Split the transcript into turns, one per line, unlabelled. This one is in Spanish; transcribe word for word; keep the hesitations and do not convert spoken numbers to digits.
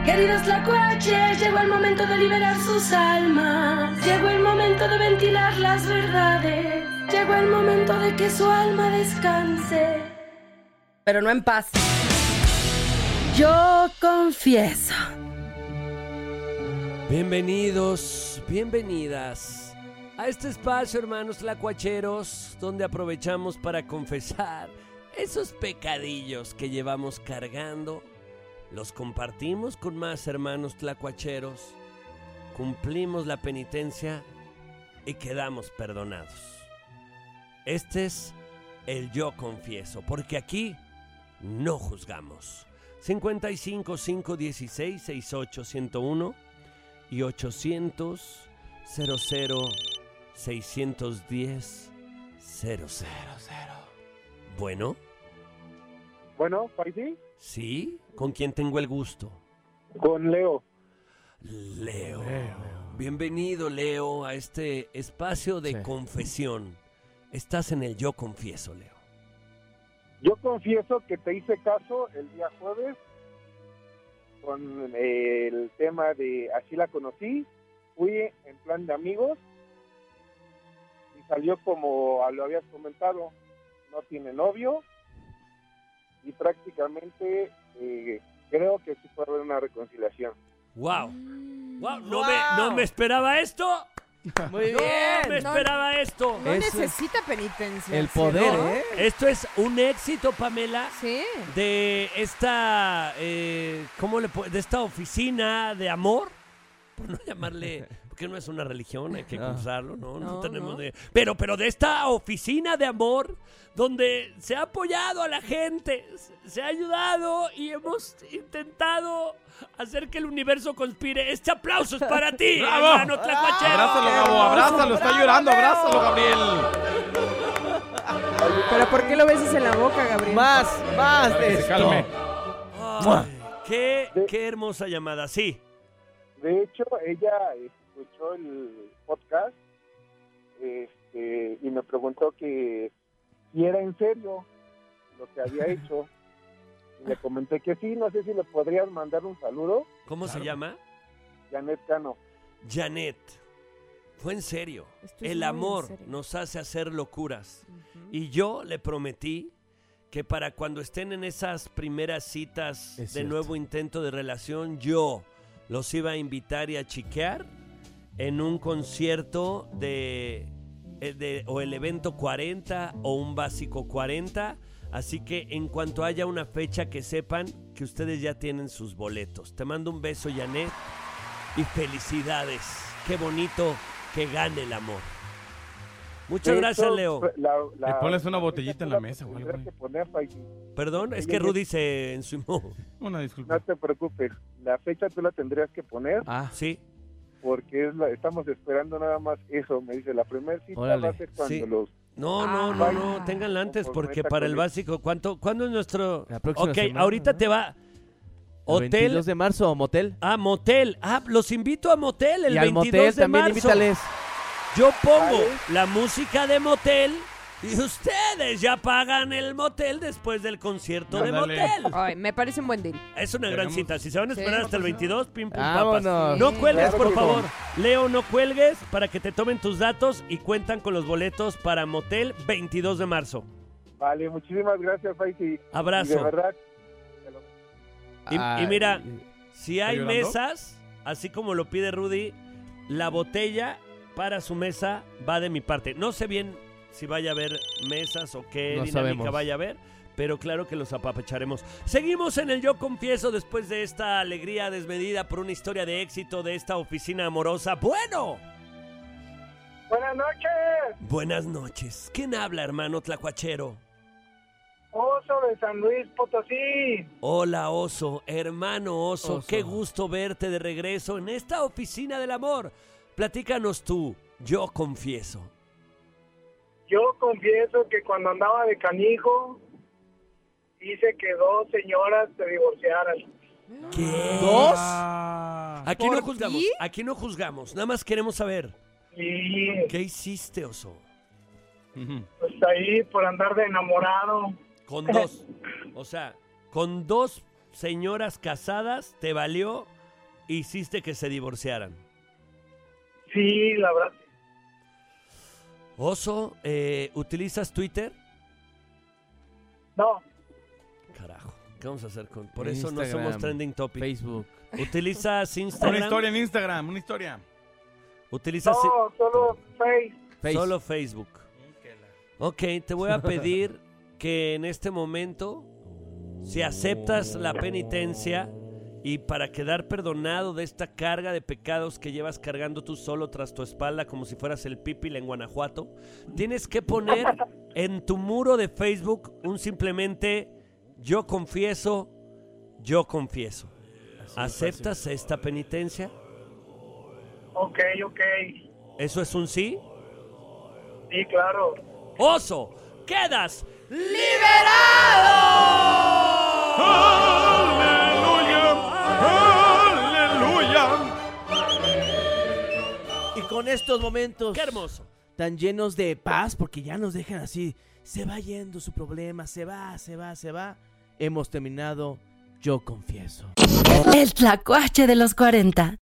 Queridos tlacuaches, llegó el momento de liberar sus almas. Llegó el momento de ventilar las verdades. Llegó el momento de que su alma descanse. Pero no en paz. Yo confieso.
Bienvenidos, bienvenidas a este espacio, hermanos tlacuacheros, donde aprovechamos para confesar esos pecadillos que llevamos cargando. Los compartimos con más hermanos tlacuacheros, cumplimos la penitencia y quedamos perdonados. Este es el Yo Confieso, porque aquí no juzgamos. cincuenta y cinco, quinientos dieciséis, sesenta y ocho, ciento uno y ochocientos, cero cero, seiscientos diez, cero cero. Bueno.
Bueno, ¿Faisy?
Sí, ¿con quién tengo el gusto?
Con Leo.
Leo. Leo. Bienvenido, Leo, a este espacio de sí. confesión. Estás en el Yo Confieso, Leo.
Yo confieso que te hice caso el día jueves con el tema de Así la conocí. Fui en plan de amigos y salió como lo habías comentado. No tiene novio y prácticamente eh, creo que sí puede haber una reconciliación.
¡Wow! ¡Wow! ¿No, wow. Me, ¿No me esperaba esto?
Muy
no
bien.
me esperaba
no,
esto.
No Eso necesita penitencia.
El poder,
¿no?
¿eh?
Esto es un éxito, Pamela.
Sí.
De esta, eh, ¿cómo le puedo? De esta oficina de amor, por no llamarle, porque no es una religión, hay que no. cruzarlo, ¿no? No, no tenemos no. de, pero, pero de esta oficina de amor, donde se ha apoyado a la gente, se ha ayudado y hemos intentado hacer que el universo conspire. Este aplauso es para ti, hermano tlacuachero.
Abrázalo, Gabo, abrázalo, está llorando, abrázalo, Gabriel.
¿Pero por qué lo besas en la boca, Gabriel?
Más, más de esto.
Calme. Ay, qué, qué hermosa llamada, sí.
De hecho, ella escuchó el podcast este, y me preguntó que si era en serio lo que había hecho. Y le comenté que sí, no sé si le podrías mandar un saludo.
¿Cómo claro. se llama?
Janet Cano.
Janet, fue en serio.
Estoy
el amor serio. Nos hace hacer locuras. Uh-huh. Y yo le prometí que para cuando estén en esas primeras citas es de cierto. Nuevo intento de relación, yo los iba a invitar y a chiquear en un concierto de, de o el evento cuarenta o un básico cuarenta. Así que en cuanto haya una fecha que sepan que ustedes ya tienen sus boletos. Te mando un beso, Janet, y felicidades. Qué bonito que gane el amor. Muchas
de
gracias,
hecho,
Leo.
La, la,
Le pones una botellita en la mesa, güey.
Perdón, es que Rudy se ensumó.
Una disculpa.
No te preocupes, la fecha tú la tendrías que poner.
Ah, sí.
Porque es la, estamos esperando nada más eso. Me dice, la primera cita Órale. Va a ser cuando sí. los...
No, no, no, no, ténganla antes porque para el básico, ¿cuánto, ¿cuándo es nuestro...? La próxima Ok, semana, ahorita ¿no? te va...
Hotel... veintidós de marzo, motel.
Ah, motel. Ah, los invito a motel el
y al
veintidós
motel
de
también
marzo.
Invítales.
Yo pongo ¿Vale? La música de motel y ustedes ya pagan el motel después del concierto no, de dale. Motel.
Ay, me parece un buen deal.
Es una gran cita. Si se van a esperar sí, hasta el veintidós, pim, pum,
Vámonos.
papas. No cuelgues, por favor. Leo, no cuelgues para que te tomen tus datos y cuentan con los boletos para motel veintidós de marzo.
Vale, muchísimas gracias, Faisy.
Abrazo.
Y de verdad.
Y, y mira, si hay mesas, así como lo pide Rudy, la botella para su mesa va de mi parte. No sé bien si vaya a haber mesas o qué no dinámica sabemos. Vaya a haber, pero claro que los apapacharemos. Seguimos en el Yo Confieso después de esta alegría desmedida por una historia de éxito de esta oficina amorosa. ¡Bueno!
¡Buenas noches!
Buenas noches. ¿Quién habla, hermano tlacuachero?
Oso de San Luis Potosí.
Hola, Oso. Hermano Oso, Oso, qué gusto verte de regreso en esta oficina del amor. Platícanos tú, Yo Confieso.
Yo confieso que cuando andaba de canijo, hice que dos señoras se divorciaran.
¿Qué?
¿Dos?
Aquí no juzgamos, ti? aquí no juzgamos, nada más queremos saber.
Sí.
¿Qué hiciste, Oso?
Pues ahí, por andar de enamorado.
Con dos, o sea, con dos señoras casadas te valió hiciste que se divorciaran?
Sí, la verdad.
Oso, eh, ¿utilizas Twitter?
No.
Carajo, ¿qué vamos a hacer con...? Por eso no
Instagram,
somos trending topic.
Facebook.
¿Utilizas
Una
Instagram?
historia en Instagram, una historia.
¿Utilizas
No, solo Face.
Face.
solo Facebook? Ok, te voy a pedir que en este momento, si aceptas la penitencia y para quedar perdonado de esta carga de pecados que llevas cargando tú solo tras tu espalda como si fueras el Pipil en Guanajuato, tienes que poner en tu muro de Facebook un simplemente yo confieso, yo confieso. ¿Aceptas esta penitencia?
Ok, ok.
¿Eso es un sí?
Sí, claro.
¡Oso! ¡Quedas liberado!
¡Aleluya!
Y con estos momentos
¡Qué hermoso!
tan llenos de paz, porque ya nos dejan así, se va yendo su problema, se va, se va, se va, hemos terminado Yo Confieso.
El tlacuache de los cuarenta.